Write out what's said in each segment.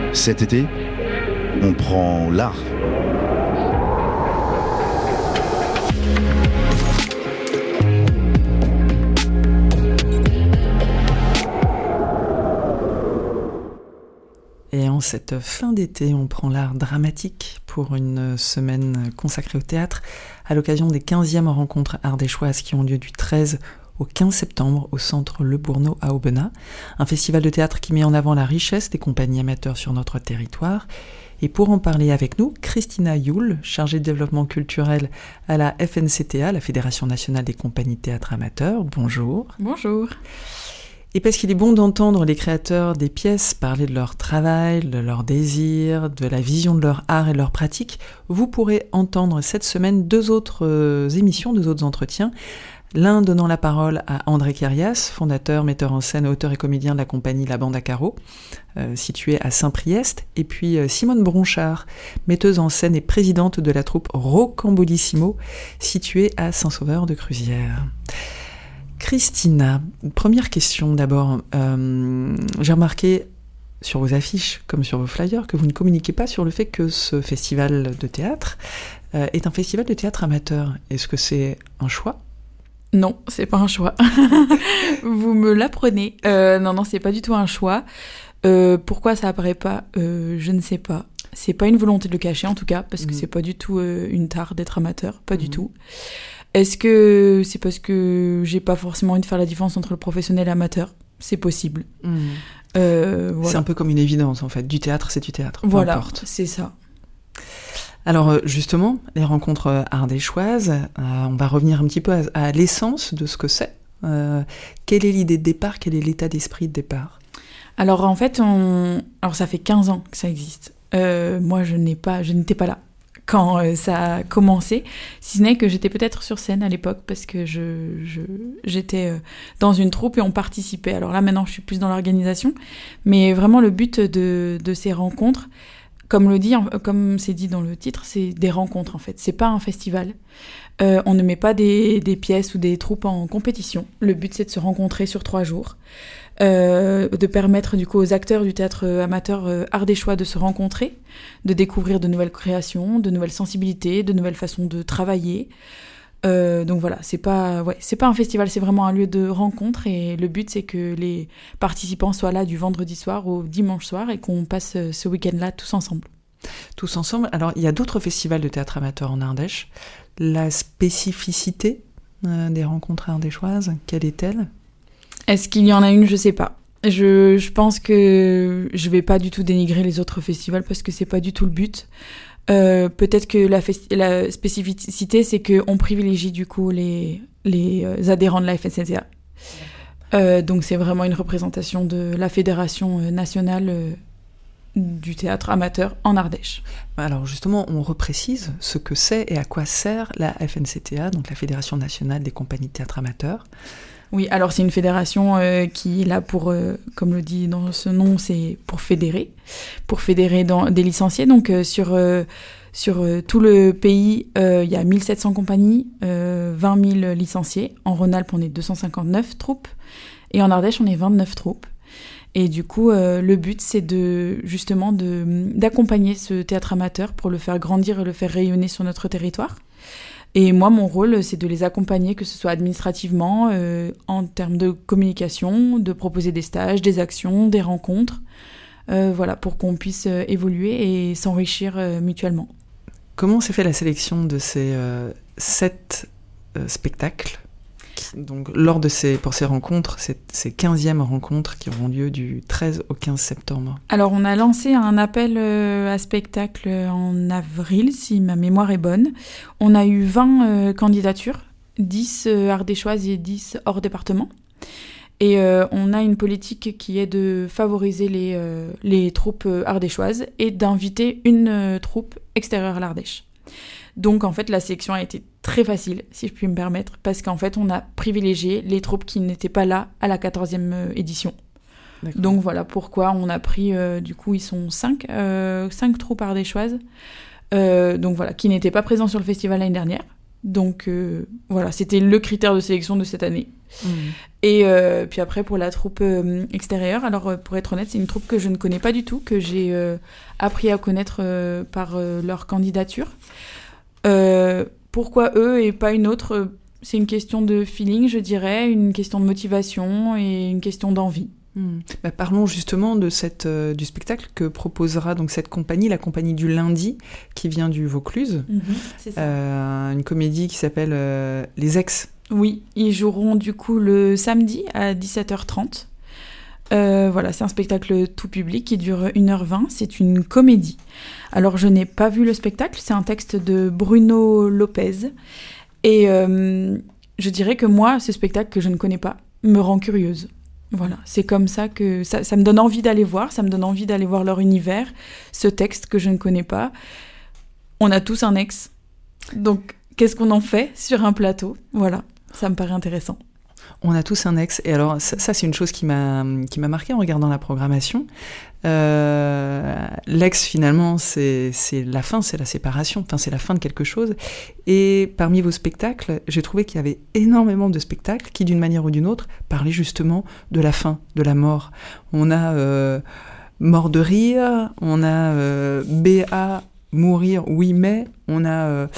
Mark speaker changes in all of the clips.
Speaker 1: Cet été, on prend l'art.
Speaker 2: Et en cette fin d'été, on prend l'art dramatique pour une semaine consacrée au théâtre à l'occasion des 15e rencontres ardéchoises qui ont lieu du 13 au 15 septembre au centre Le Bourneau à Aubenas. Un festival de théâtre qui met en avant la richesse des compagnies amateurs sur notre territoire. Et pour en parler avec nous, Christina Youl, chargée de développement culturel à la FNCTA, la Fédération nationale des compagnies de théâtre amateurs. Bonjour.
Speaker 3: Bonjour.
Speaker 2: Et parce qu'il est bon d'entendre les créateurs des pièces parler de leur travail, de leurs désirs, de la vision de leur art et de leur pratique, vous pourrez entendre cette semaine deux autres émissions, deux autres entretiens. L'un donnant la parole à André Kérias, fondateur, metteur en scène, auteur et comédien de la compagnie La Bande à Carreaux, située à Saint-Priest, et puis Simone Bronchard, metteuse en scène et présidente de la troupe Rocambolissimo, située à Saint-Sauveur-de-Cruzière. Christina, première question d'abord. J'ai remarqué sur vos affiches, comme sur vos flyers, que vous ne communiquez pas sur le fait que ce festival de théâtre est un festival de théâtre amateur. Est-ce que c'est un choix ?
Speaker 3: Non, c'est pas un choix. Vous me l'apprenez. Non, c'est pas du tout un choix. Pourquoi ça apparaît pas je ne sais pas. C'est pas une volonté de le cacher en tout cas, parce que c'est pas du tout une tare d'être amateur, pas du tout. Est-ce que c'est parce que j'ai pas forcément envie de faire la différence entre le professionnel et l'amateur ? C'est possible. Voilà.
Speaker 2: C'est un peu comme une évidence en fait. Du théâtre, c'est du théâtre.
Speaker 3: Voilà,
Speaker 2: peu importe.
Speaker 3: c'est ça.
Speaker 2: Alors justement, les rencontres ardéchoises, on va revenir un petit peu à l'essence de ce que c'est. Quelle est l'idée de départ ? Quel est l'état d'esprit de départ ?
Speaker 3: Alors en fait, alors ça fait 15 ans que ça existe. Moi, je n'étais pas là quand ça a commencé, si ce n'est que j'étais peut-être sur scène à l'époque parce que j'étais dans une troupe et on participait. Alors là, maintenant, je suis plus dans l'organisation, mais vraiment le but de ces rencontres, comme c'est dit dans le titre, c'est des rencontres en fait. C'est pas un festival. On ne met pas des pièces ou des troupes en compétition. Le but, c'est de se rencontrer sur 3 jours. De permettre du coup aux acteurs du théâtre amateur ardéchois de se rencontrer, de découvrir de nouvelles créations, de nouvelles sensibilités, de nouvelles façons de travailler. Donc voilà, c'est pas un festival, c'est vraiment un lieu de rencontre et le but c'est que les participants soient là du vendredi soir au dimanche soir et qu'on passe ce week-end-là tous ensemble.
Speaker 2: Tous ensemble. Alors il y a d'autres festivals de théâtre amateur en Ardèche. La spécificité des rencontres ardéchoises, quelle est-elle ?
Speaker 3: Est-ce qu'il y en a une ? Je sais pas. Je pense que je vais pas du tout dénigrer les autres festivals parce que c'est pas du tout le but. Peut-être que la spécificité, c'est qu'on privilégie du coup les adhérents de la FNCTA. Donc c'est vraiment une représentation de la Fédération nationale du théâtre amateur en Ardèche.
Speaker 2: Alors justement, on reprécise ce que c'est et à quoi sert la FNCTA, donc la Fédération nationale des compagnies de théâtre amateurs.
Speaker 3: Oui, alors c'est une fédération qui est là pour, comme le dit dans ce nom, c'est pour fédérer des licenciés. Donc sur tout le pays, il y a 1700 compagnies, 20 000 licenciés. En Rhône-Alpes, on est 259 troupes et en Ardèche, on est 29 troupes. Et du coup, le but, c'est d'accompagner ce théâtre amateur pour le faire grandir et le faire rayonner sur notre territoire. Et moi, mon rôle, c'est de les accompagner, que ce soit administrativement, en termes de communication, de proposer des stages, des actions, des rencontres, voilà, pour qu'on puisse évoluer et s'enrichir mutuellement.
Speaker 2: Comment s'est fait la sélection de ces 7 spectacles ? Donc, pour ces rencontres, ces 15e rencontres qui auront lieu du 13 au 15 septembre.
Speaker 3: Alors, on a lancé un appel à spectacle en avril, si ma mémoire est bonne. On a eu 20 candidatures, 10 ardéchoises et 10 hors département. Et on a une politique qui est de favoriser les troupes ardéchoises et d'inviter une troupe extérieure à l'Ardèche. Donc en fait la sélection a été très facile, si je puis me permettre, parce qu'en fait on a privilégié les troupes qui n'étaient pas là à la 14e édition. D'accord. Donc voilà pourquoi on a pris, du coup ils sont 5 troupes ardéchoises, donc voilà, qui n'étaient pas présents sur le festival l'année dernière. Donc voilà, c'était le critère de sélection de cette année. Et puis après, pour la troupe extérieure, alors pour être honnête, c'est une troupe que je ne connais pas du tout, que j'ai appris à connaître par leur candidature. Pourquoi eux et pas une autre? C'est une question de feeling, je dirais, une question de motivation et une question d'envie.
Speaker 2: Parlons justement de du spectacle que proposera donc cette compagnie, la compagnie du lundi, qui vient du Vaucluse.
Speaker 3: C'est ça.
Speaker 2: Une comédie qui s'appelle Les Ex.
Speaker 3: Oui, ils joueront du coup le samedi à 17h30. Voilà, c'est un spectacle tout public qui dure 1h20. C'est une comédie. Alors, je n'ai pas vu le spectacle. C'est un texte de Bruno Lopez. Et je dirais que moi, ce spectacle que je ne connais pas me rend curieuse. Voilà, c'est comme ça que ça me donne envie d'aller voir. Ça me donne envie d'aller voir leur univers. Ce texte que je ne connais pas. On a tous un ex. Donc, qu'est-ce qu'on en fait sur un plateau? Voilà, ça me paraît intéressant.
Speaker 2: On a tous un ex. Et alors, ça c'est une chose qui m'a marqué en regardant la programmation. L'ex, finalement, c'est la fin, c'est la séparation. Enfin, c'est la fin de quelque chose. Et parmi vos spectacles, j'ai trouvé qu'il y avait énormément de spectacles qui, d'une manière ou d'une autre, parlaient justement de la fin, de la mort. On a Mort de rire, on a B.A., Mourir, oui, mais on a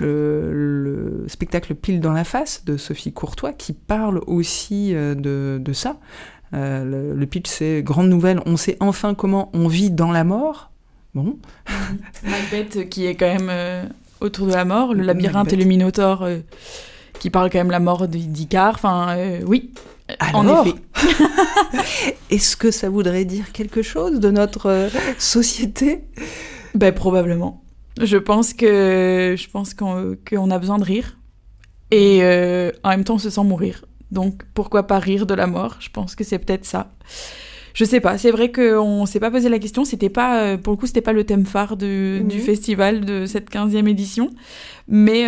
Speaker 2: le spectacle Pile dans la face de Sophie Courtois qui parle aussi de ça. Le pitch, c'est grande nouvelle, on sait enfin comment on vit dans la mort. Bon.
Speaker 3: Macbeth qui est quand même autour de la mort, le labyrinthe Macbeth. Et le Minotaure qui parle quand même de la mort d'Icare. Enfin, oui,
Speaker 2: alors, en effet. Est-ce que ça voudrait dire quelque chose de notre société ?
Speaker 3: Ben, probablement. Je pense qu'on a besoin de rire. Et en même temps, on se sent mourir. Donc, pourquoi pas rire de la mort? Je pense que c'est peut-être ça. Je sais pas. C'est vrai qu'on s'est pas posé la question. C'était pas, pour le coup, c'était pas le thème phare du festival de cette 15e édition. Mais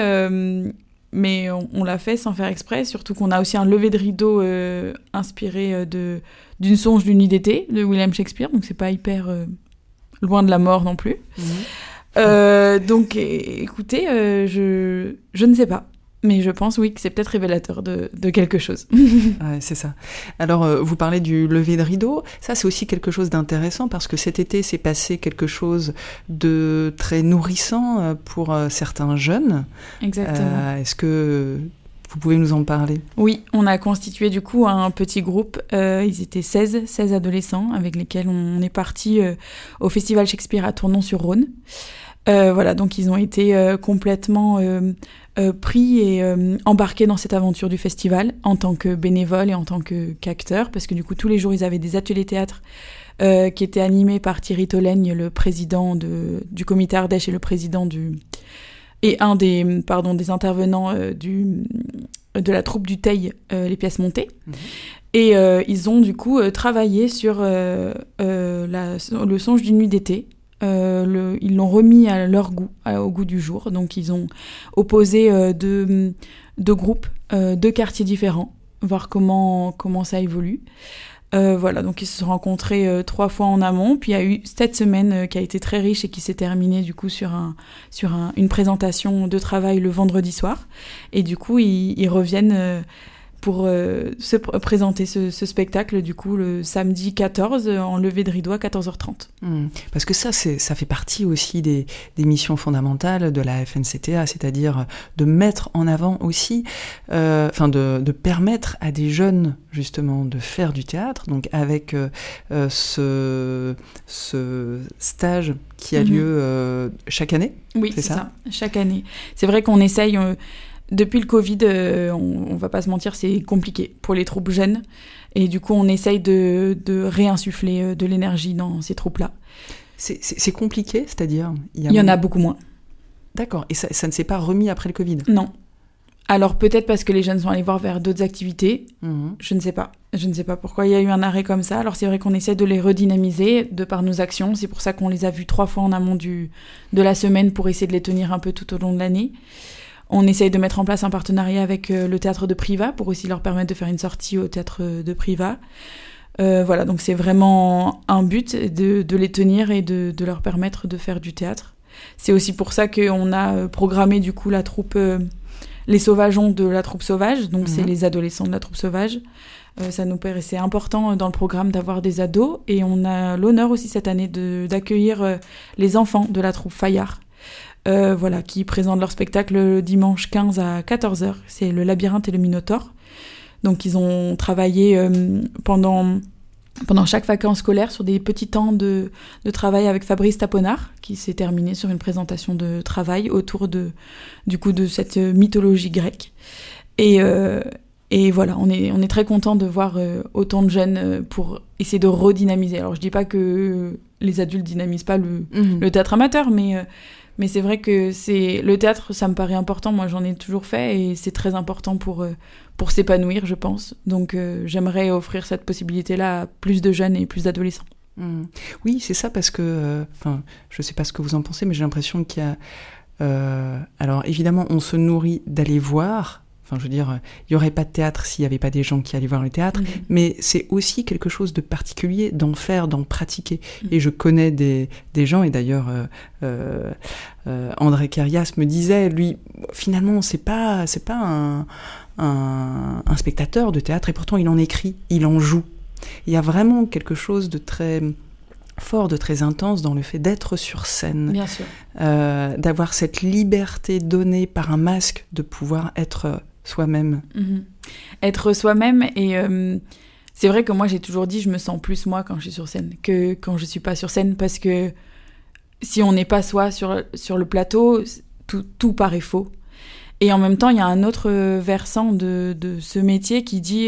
Speaker 3: on l'a fait sans faire exprès. Surtout qu'on a aussi un lever de rideau inspiré d'une songe d'une nuit d'été de William Shakespeare. Donc, c'est pas hyper... loin de la mort non plus. Donc, écoutez, je ne sais pas. Mais je pense, oui, que c'est peut-être révélateur de quelque chose.
Speaker 2: Ouais, c'est ça. Alors, vous parlez du lever de rideau. Ça, c'est aussi quelque chose d'intéressant parce que cet été, s'est passé quelque chose de très nourrissant pour certains jeunes.
Speaker 3: Exactement.
Speaker 2: Est-ce que vous pouvez nous en parler?
Speaker 3: Oui, on a constitué du coup un petit groupe. Ils étaient 16 adolescents avec lesquels on est parti au Festival Shakespeare à Tournon-sur-Rhône. Voilà, donc ils ont été complètement pris et embarqués dans cette aventure du festival en tant que bénévoles et en tant qu'acteurs, parce que du coup tous les jours ils avaient des ateliers théâtre qui étaient animés par Thierry Tolègne, le président du comité Ardèche et le président et un des intervenants de la troupe du Teil, les pièces montées. Et ils ont du coup travaillé sur le songe d'une nuit d'été. Ils l'ont remis à leur goût, au goût du jour. Donc ils ont opposé deux groupes, deux quartiers différents, voir comment ça évolue. Voilà, donc ils se sont rencontrés 3 fois en amont, puis il y a eu cette semaine qui a été très riche et qui s'est terminée du coup sur une présentation de travail le vendredi soir, et du coup ils reviennent pour se présenter ce spectacle du coup le samedi 14 en lever de rideau à 14h30.
Speaker 2: Parce que ça fait partie aussi des missions fondamentales de la FNCTA, c'est-à-dire de mettre en avant aussi, de permettre à des jeunes justement de faire du théâtre, donc avec ce stage qui a lieu chaque année.
Speaker 3: Oui, c'est ça, chaque année. C'est vrai qu'on essaye... Depuis le Covid, on va pas se mentir, c'est compliqué pour les troupes jeunes. Et du coup, on essaye de réinsuffler de l'énergie dans ces troupes-là.
Speaker 2: C'est compliqué, c'est-à-dire
Speaker 3: il y en a beaucoup moins.
Speaker 2: D'accord. Et ça ne s'est pas remis après le Covid?
Speaker 3: Non. Alors peut-être parce que les jeunes sont allés voir vers d'autres activités. Je ne sais pas. Je ne sais pas pourquoi il y a eu un arrêt comme ça. Alors c'est vrai qu'on essaie de les redynamiser de par nos actions. C'est pour ça qu'on les a vus 3 fois en amont de la semaine pour essayer de les tenir un peu tout au long de l'année. On essaye de mettre en place un partenariat avec le théâtre de Privas pour aussi leur permettre de faire une sortie au théâtre de Privas. Voilà, donc c'est vraiment un but de les tenir et de leur permettre de faire du théâtre. C'est aussi pour ça qu'on a programmé du coup la troupe les sauvageons de la troupe sauvage, donc c'est les adolescents de la troupe sauvage. Ça nous paraissait important dans le programme d'avoir des ados, et on a l'honneur aussi cette année d'accueillir les enfants de la troupe Fayard, qui présentent leur spectacle le dimanche 15 à 14h. C'est le Labyrinthe et le Minotaure. Donc ils ont travaillé pendant chaque vacances scolaires sur des petits temps de travail avec Fabrice Taponard, qui s'est terminé sur une présentation de travail autour de cette mythologie grecque. Et voilà, on est très content de voir autant de jeunes pour essayer de redynamiser. Alors je dis pas que les adultes dynamisent pas le théâtre amateur, mais c'est vrai que le théâtre, ça me paraît important. Moi, j'en ai toujours fait et c'est très important pour s'épanouir, je pense. Donc j'aimerais offrir cette possibilité-là à plus de jeunes et plus d'adolescents.
Speaker 2: Oui, c'est ça, parce que je sais pas ce que vous en pensez, mais j'ai l'impression qu'il y a alors évidemment, on se nourrit d'aller voir. Enfin, je veux dire, il n'y aurait pas de théâtre s'il n'y avait pas des gens qui allaient voir le théâtre, mais c'est aussi quelque chose de particulier d'en faire, d'en pratiquer. Et je connais des gens, et d'ailleurs, André Kérias me disait, lui, finalement, c'est pas un spectateur de théâtre, et pourtant il en écrit, il en joue. Il y a vraiment quelque chose de très fort, de très intense dans le fait d'être sur scène.
Speaker 3: Bien sûr.
Speaker 2: D'avoir cette liberté donnée par un masque de pouvoir être soi-même.
Speaker 3: Être soi-même, et c'est vrai que moi j'ai toujours dit, je me sens plus moi quand je suis sur scène que quand je suis pas sur scène, parce que si on n'est pas soi sur le plateau, tout paraît faux. Et en même temps, il y a un autre versant de ce métier qui dit...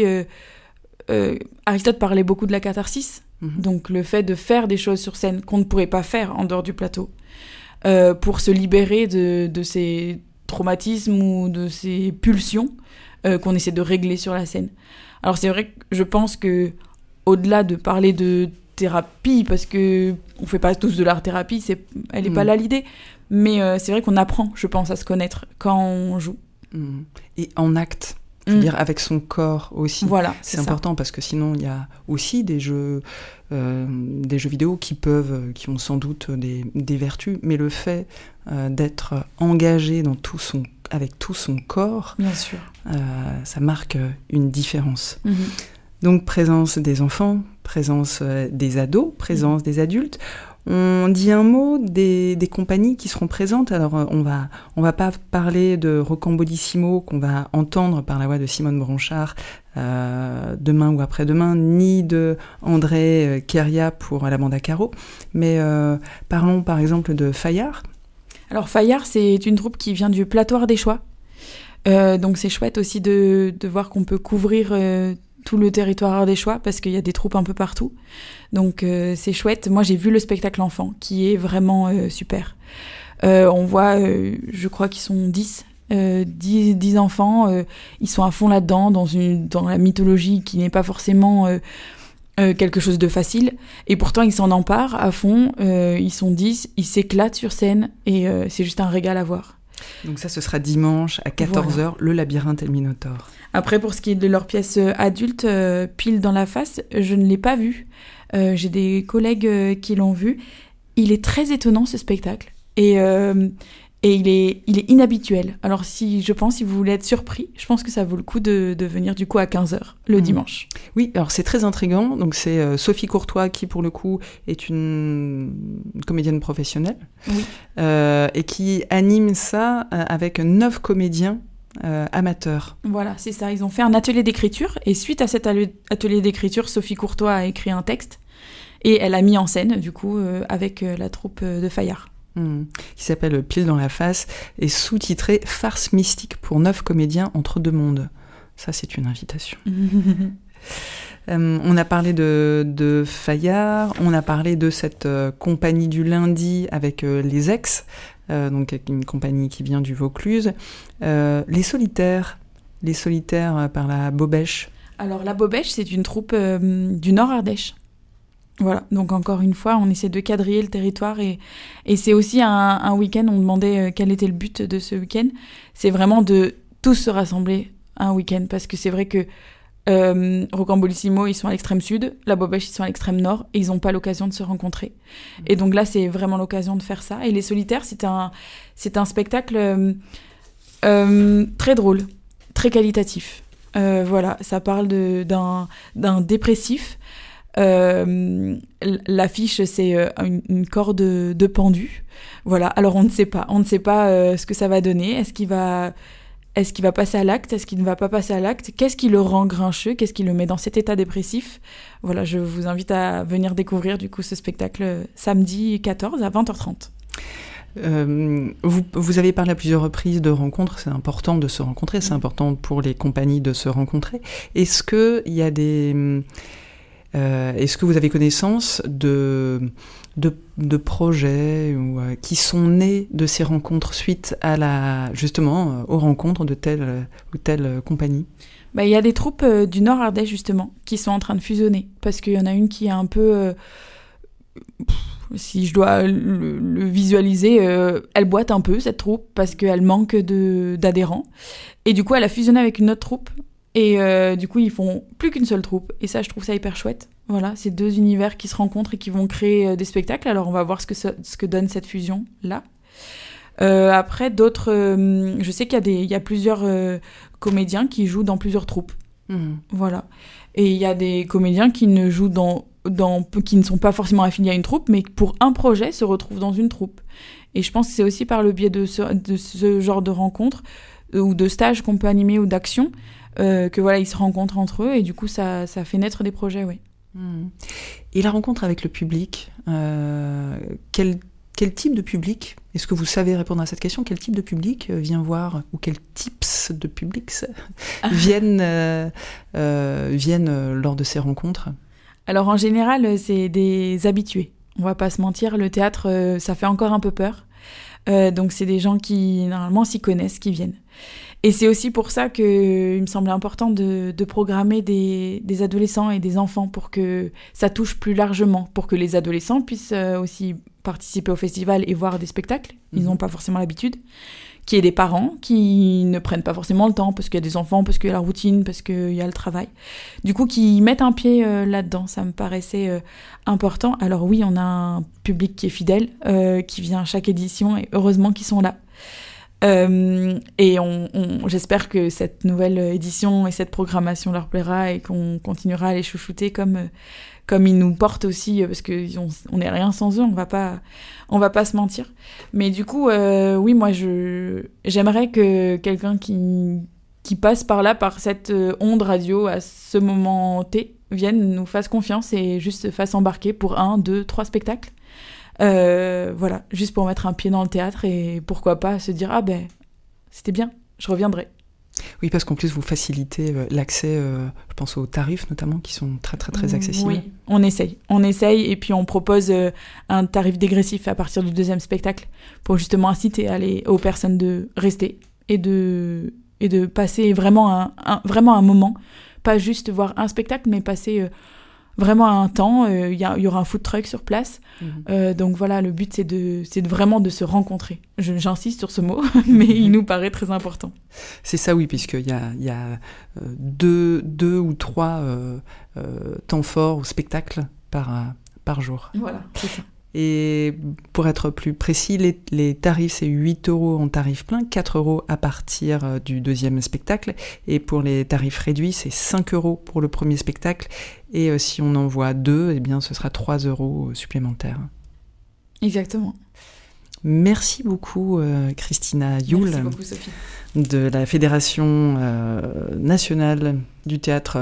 Speaker 3: Aristote parlait beaucoup de la catharsis, donc le fait de faire des choses sur scène qu'on ne pourrait pas faire en dehors du plateau, pour se libérer de ces traumatismes ou de ces pulsions qu'on essaie de régler sur la scène. Alors c'est vrai que je pense que, au-delà de parler de thérapie, parce que on fait pas tous de l'art-thérapie, elle est pas là l'idée, mais c'est vrai qu'on apprend, je pense, à se connaître quand on joue.
Speaker 2: Et en acte. Je veux dire, avec son corps aussi.
Speaker 3: Voilà,
Speaker 2: c'est important, parce que sinon, il y a aussi des jeux vidéo qui ont sans doute des vertus, mais le fait d'être engagé avec tout son corps,
Speaker 3: bien sûr,
Speaker 2: ça marque une différence. Donc, présence des enfants, présence des ados, présence des adultes. On dit un mot des compagnies qui seront présentes. Alors, on va pas parler de Rocambolissimo qu'on va entendre par la voix de Simone Branchard demain ou après-demain, ni de André Kérias pour la bande à carreaux. Mais parlons par exemple de Fayard.
Speaker 3: Alors Fayard, c'est une troupe qui vient du Platoir des Choix. Donc c'est chouette aussi de voir qu'on peut couvrir tout le territoire ardéchois, parce qu'il y a des troupes un peu partout. Donc c'est chouette. Moi, j'ai vu le spectacle enfant, qui est vraiment super. On voit, je crois qu'ils sont 10 enfants. Ils sont à fond là-dedans, dans la mythologie qui n'est pas forcément quelque chose de facile. Et pourtant, ils s'en emparent à fond. Ils sont 10, ils s'éclatent sur scène, et c'est juste un régal à voir.
Speaker 2: Donc ça, ce sera dimanche à 14h, le Labyrinthe et le Minotaure.
Speaker 3: Après, pour ce qui est de leur pièce adulte, Pile dans la face, je ne l'ai pas vue. J'ai des collègues qui l'ont vu. Il est très étonnant, ce spectacle. Et il est inhabituel. Alors, si vous voulez être surpris, je pense que ça vaut le coup de venir du coup à 15h, le dimanche.
Speaker 2: Oui, alors c'est très intriguant. Donc c'est Sophie Courtois qui, pour le coup, est une comédienne professionnelle.
Speaker 3: Oui.
Speaker 2: Et qui anime ça avec 9 comédiens amateurs.
Speaker 3: Voilà, c'est ça. Ils ont fait un atelier d'écriture, et suite à cet atelier d'écriture, Sophie Courtois a écrit un texte, et elle a mis en scène, du coup, avec la troupe de Fayard.
Speaker 2: Qui s'appelle Pile dans la face, et sous-titré Farce mystique pour 9 comédiens entre deux mondes. Ça, c'est une invitation. On a parlé de Fayard, on a parlé de cette compagnie du lundi avec les ex, donc une compagnie qui vient du Vaucluse. Les solitaires par la Bobèche. Alors
Speaker 3: la Bobèche, c'est une troupe du Nord Ardèche. Voilà, donc encore une fois, on essaie de quadriller le territoire, et c'est aussi un week-end, on demandait quel était le but de ce week-end. C'est vraiment de tous se rassembler un week-end, parce que c'est vrai que Rocambolissimo, ils sont à l'extrême sud, la Bobèche, ils sont à l'extrême nord, et ils n'ont pas l'occasion de se rencontrer. Et donc là, c'est vraiment l'occasion de faire ça. Et les solitaires, c'est un spectacle Très drôle, très qualitatif. Voilà, ça parle d'un dépressif. L'affiche, c'est une corde de pendu. Voilà, alors on ne sait pas ce que ça va donner. Est-ce qu'il va passer à l'acte? Est-ce qu'il ne va pas passer à l'acte? Qu'est-ce qui le rend grincheux? Qu'est-ce qui le met dans cet état dépressif? Voilà, je vous invite à venir découvrir du coup ce spectacle samedi 14 à 20h30.
Speaker 2: Vous avez parlé à plusieurs reprises de rencontres, c'est important de se rencontrer, c'est important pour les compagnies de se rencontrer. Est-ce que vous avez connaissance de projets qui sont nés de ces rencontres suite à aux rencontres de telle ou telle compagnie?
Speaker 3: Il y a des troupes du Nord Ardèche justement qui sont en train de fusionner parce qu'il y en a une qui est un peu si je dois le visualiser, elle boite un peu cette troupe parce qu'elle manque d'adhérents et du coup elle a fusionné avec une autre troupe et du coup ils font plus qu'une seule troupe et ça je trouve ça hyper chouette. Voilà, c'est deux univers qui se rencontrent et qui vont créer des spectacles. Alors on va voir ce que donne cette fusion là. Après d'autres, je sais qu'il y a plusieurs comédiens qui jouent dans plusieurs troupes. Voilà, et il y a des comédiens qui ne jouent qui ne sont pas forcément affiliés à une troupe, mais pour un projet se retrouvent dans une troupe. Et je pense que c'est aussi par le biais de ce genre de rencontres ou de stages qu'on peut animer ou d'actions que voilà, ils se rencontrent entre eux et du coup ça fait naître des projets, oui.
Speaker 2: Et la rencontre avec le public, quel type de public? Est-ce que vous savez répondre à cette question? Quel type de public vient voir, ou quels types de publics viennent lors de ces rencontres? Alors
Speaker 3: en général, c'est des habitués. On va pas se mentir, le théâtre, ça fait encore un peu peur. Donc c'est des gens qui, normalement, s'y connaissent, qui viennent. Et c'est aussi pour ça qu'il me semblait important de programmer des adolescents et des enfants pour que ça touche plus largement, pour que les adolescents puissent aussi participer au festival et voir des spectacles. Ils n'ont pas forcément l'habitude. Qu'il y ait des parents qui ne prennent pas forcément le temps parce qu'il y a des enfants, parce qu'il y a la routine, parce qu'il y a le travail. Du coup, qui mettent un pied là-dedans, ça me paraissait important. Alors oui, on a un public qui est fidèle, qui vient à chaque édition et heureusement qu'ils sont là. Et j'espère que cette nouvelle édition et cette programmation leur plaira et qu'on continuera à les chouchouter comme ils nous portent aussi, parce qu'on n'est rien sans eux, on va pas se mentir. Mais du coup, oui, moi j'aimerais que quelqu'un qui passe par là, par cette onde radio à ce moment T, vienne, nous fasse confiance et juste se fasse embarquer pour 1, 2, 3 spectacles. Voilà, juste pour mettre un pied dans le théâtre et pourquoi pas se dire c'était bien, je reviendrai.
Speaker 2: Oui, parce qu'en plus vous facilitez l'accès, je pense aux tarifs notamment qui sont très très très accessibles.
Speaker 3: Oui, on essaye et puis on propose un tarif dégressif à partir du 2e spectacle pour justement inciter aux personnes de rester et de passer vraiment un moment, pas juste voir un spectacle mais passer vraiment un temps. Il y aura un food truck sur place. Donc voilà, le but, c'est vraiment de se rencontrer. J'insiste sur ce mot, mais il nous paraît très important.
Speaker 2: C'est ça, oui, puisqu'il y a 2 ou 3 temps forts ou spectacles par jour.
Speaker 3: Voilà, c'est ça.
Speaker 2: Et pour être plus précis, les tarifs, c'est 8 € en tarif plein, 4 € à partir du 2e spectacle. Et pour les tarifs réduits, c'est 5 € pour le premier spectacle. Et si on en voit 2, eh bien, ce sera 3 € supplémentaires.
Speaker 3: Exactement.
Speaker 2: Merci beaucoup, Christina Youl.
Speaker 3: Merci beaucoup, Sophie.
Speaker 2: De la Fédération nationale du théâtre...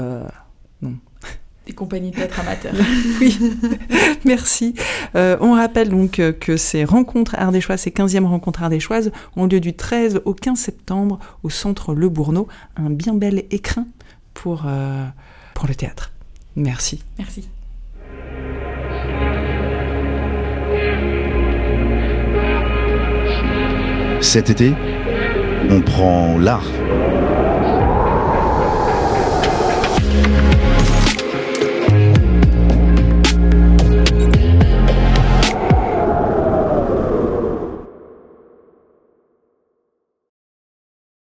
Speaker 3: Des compagnies de théâtre amateurs.
Speaker 2: Oui, merci. On rappelle donc que ces rencontres ardéchoises, ces 15e rencontres ardéchoises, ont lieu du 13 au 15 septembre au Centre Le Bourneau. Un bien bel écrin pour le théâtre. Merci.
Speaker 3: Merci.
Speaker 1: Cet été, on prend l'art